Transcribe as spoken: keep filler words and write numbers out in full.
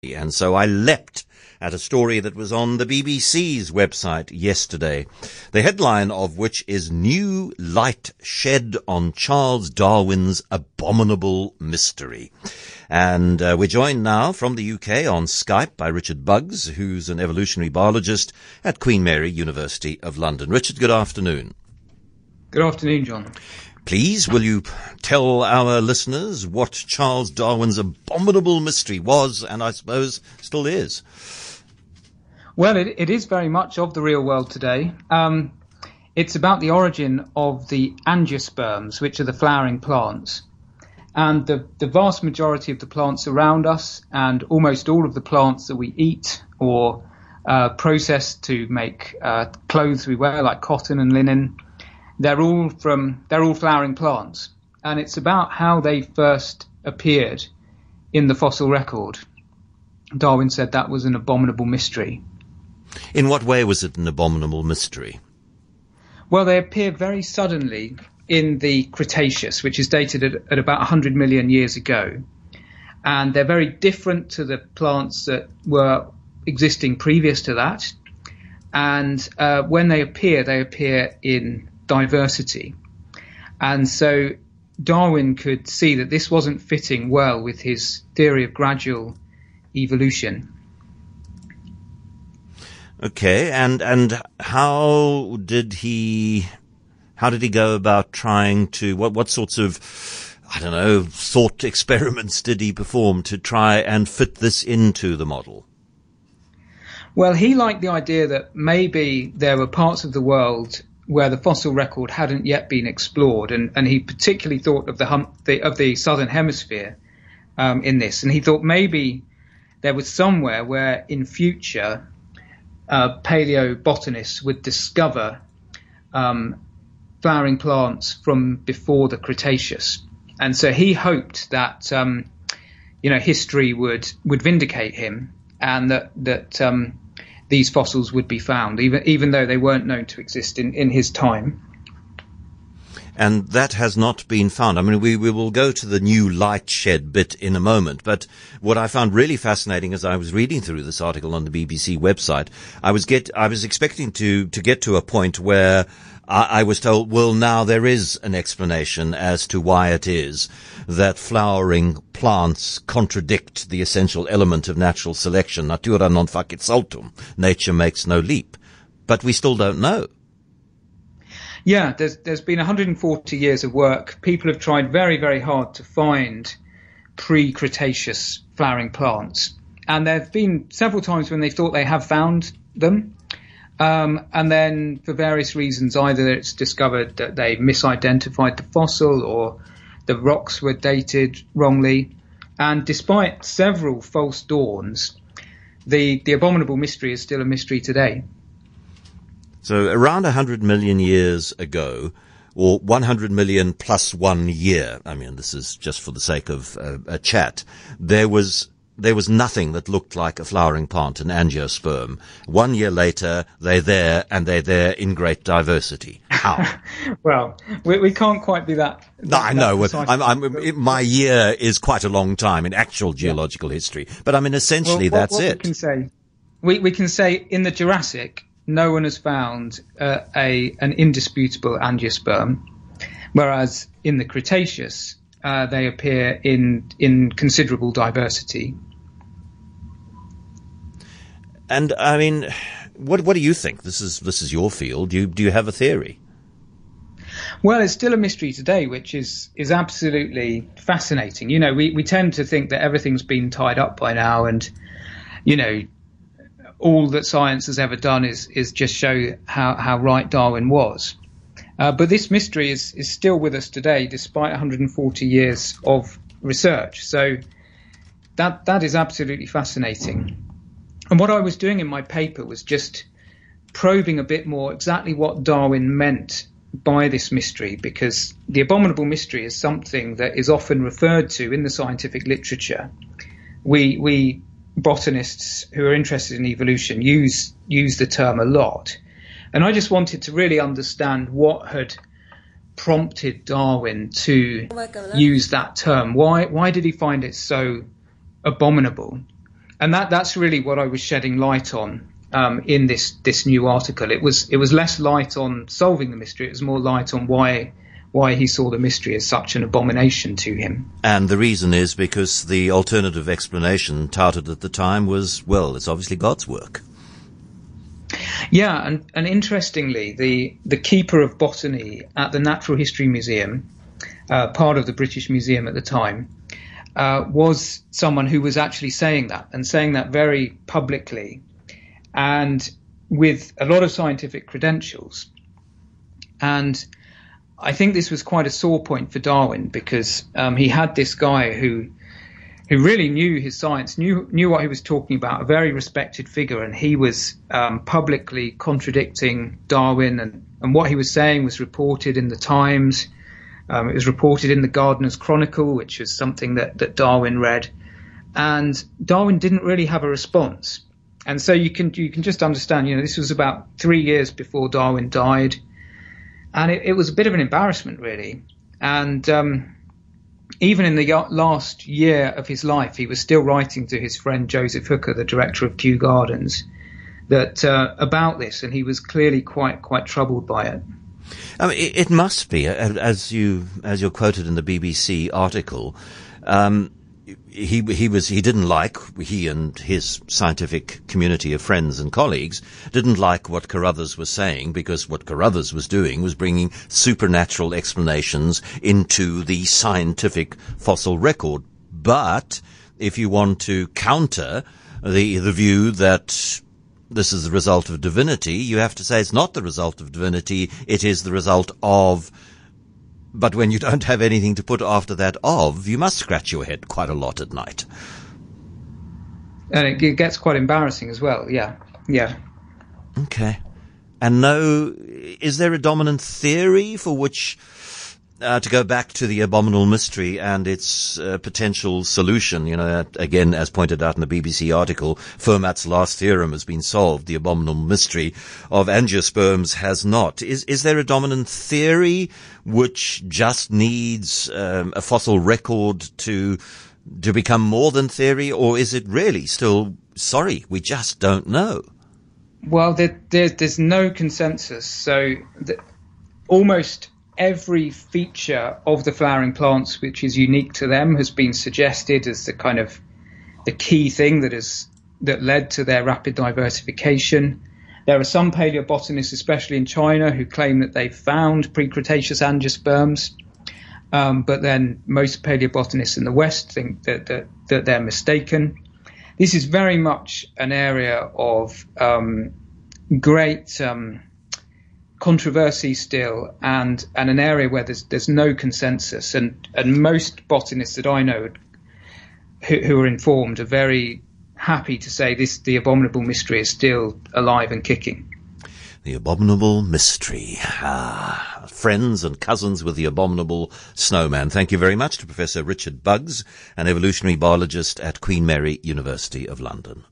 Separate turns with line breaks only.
And so I leapt at a story that was on the B B C's website yesterday, the headline of which is New Light Shed on Charles Darwin's Abominable Mystery. And uh, we're joined now from the U K on Skype by Richard Buggs, who's an evolutionary biologist at Queen Mary University of London. Richard, good afternoon.
Good afternoon, John.
Please, will you tell our listeners what Charles Darwin's abominable mystery was, and I suppose still is?
Well, it, it is very much of the real world today. Um, it's about the origin of the angiosperms, which are the flowering plants. And the, the vast majority of the plants around us, and almost all of the plants that we eat or uh, process to make uh, clothes we wear, like cotton and linen, They're all from they're all flowering plants, and it's about how they first appeared in the fossil record. Darwin said that was an abominable mystery.
In what way was it an abominable mystery?
Well, they appeared very suddenly in the Cretaceous, which is dated at, at about one hundred million years ago, and they're very different to the plants that were existing previous to that. And uh, when they appear, they appear in diversity. And so Darwin could see that this wasn't fitting well with his theory of gradual evolution.
Okay, and and how did he how did he go about trying to what what sorts of I don't know thought experiments did he perform to try and fit this into the model?
Well, he liked the idea that maybe there were parts of the world where the fossil record hadn't yet been explored, and, and he particularly thought of the, hum, the of the southern hemisphere um, in this, and he thought maybe there was somewhere where in future uh, paleobotanists would discover um, flowering plants from before the Cretaceous, and so he hoped that um, you know history would would vindicate him, and that that um, these fossils would be found, even even though they weren't known to exist in, in his time.
And that has not been found. I mean, we, we will go to the new light shed bit in a moment, but what I found really fascinating as I was reading through this article on the B B C website, I was get I was expecting to to get to a point where I, I was told, well, now there is an explanation as to why it is that flowering plants contradict the essential element of natural selection, natura non facit saltum, nature makes no leap. But we still don't know.
Yeah, there's there's been one hundred forty years of work. People have tried very, very hard to find pre-Cretaceous flowering plants. And there have been several times when they thought they have found them. Um, and then for various reasons, either it's discovered that they misidentified the fossil or the rocks were dated wrongly. And despite several false dawns, the, the abominable mystery is still a mystery today.
So around one hundred million years ago, or one hundred million plus one year, I mean, this is just for the sake of uh, a chat, there was there was nothing that looked like a flowering plant, an angiosperm. One year later, they're there, and they're there in great diversity. How?
Well, we, we can't quite be that. that
no, I know.
That
I'm, I'm, it, my year is quite a long time in actual geological yeah. history. But I mean, essentially,
well, what,
that's
what
it.
We can say, we, we can say in the Jurassic, no one has found uh, a an indisputable angiosperm, whereas in the Cretaceous, uh, they appear in in considerable diversity.
And I mean, what what do you think? This is this is your field. Do you do you have a theory?
Well, it's still a mystery today, which is is absolutely fascinating. You know, we we tend to think that everything's been tied up by now, and you know, all that science has ever done is is just show how how right Darwin was. Uh, but this mystery is is still with us today, despite one hundred forty years of research. So that that is absolutely fascinating. And what I was doing in my paper was just probing a bit more exactly what Darwin meant by this mystery, because the abominable mystery is something that is often referred to in the scientific literature. We we botanists who are interested in evolution use use the term a lot. And I just wanted to really understand what had prompted Darwin to use that term. Why why did he find it so abominable? and that that's really what I was shedding light on um, in this this new article. It was it was less light on solving the mystery. It was more light on why why he saw the mystery as such an abomination to him.
And the reason is because the alternative explanation touted at the time was, well, it's obviously God's work.
Yeah, and, and interestingly, the, the keeper of botany at the Natural History Museum, uh, part of the British Museum at the time, uh, was someone who was actually saying that, and saying that very publicly, and with a lot of scientific credentials. And I think this was quite a sore point for Darwin, because um, he had this guy who who really knew his science, knew knew what he was talking about, a very respected figure, and he was um, publicly contradicting Darwin, and, and what he was saying was reported in the Times. Um, it was reported in the Gardener's Chronicle, which was something that, that Darwin read, and Darwin didn't really have a response. And so you can you can just understand, you know, this was about three years before Darwin died, and it, it was a bit of an embarrassment, really. And um, even in the last year of his life, he was still writing to his friend Joseph Hooker, the director of Kew Gardens, that uh, about this, and he was clearly quite quite troubled by it.
I mean, it, it must be, as you as you're quoted in the B B C article. Um, he he was he didn't like he and his scientific community of friends and colleagues didn't like what Carruthers was saying, because what Carruthers was doing was bringing supernatural explanations into the scientific fossil record. But if you want to counter the the view that this is the result of divinity, you have to say it's not the result of divinity, it is the result of. But when you don't have anything to put after that of, you must scratch your head quite a lot at night.
And it gets quite embarrassing as well, yeah, yeah.
Okay. And no, is there a dominant theory for which, uh, to go back to the abominable mystery and its uh, potential solution, you know, that, again, as pointed out in the B B C article, Fermat's last theorem has been solved, the abominable mystery of angiosperms has not. Is, is there a dominant theory which just needs um, a fossil record to to become more than theory, or is it really still, sorry, we just don't know?
Well, there, there, there's no consensus. So the, almost every feature of the flowering plants which is unique to them has been suggested as the kind of the key thing that is that led to their rapid diversification. There are some paleobotanists, especially in China, who claim that they've found pre-Cretaceous angiosperms, um, but then most paleobotanists in the West think that, that, that they're mistaken. This is very much an area of um, great um, controversy still, and, and an area where there's there's no consensus. And, and most botanists that I know who, who are informed are very happy to say this: the abominable mystery is still alive and kicking.
The abominable mystery. Ah, friends and cousins with the abominable snowman. Thank you very much to Professor Richard Buggs, an evolutionary biologist at Queen Mary University of London.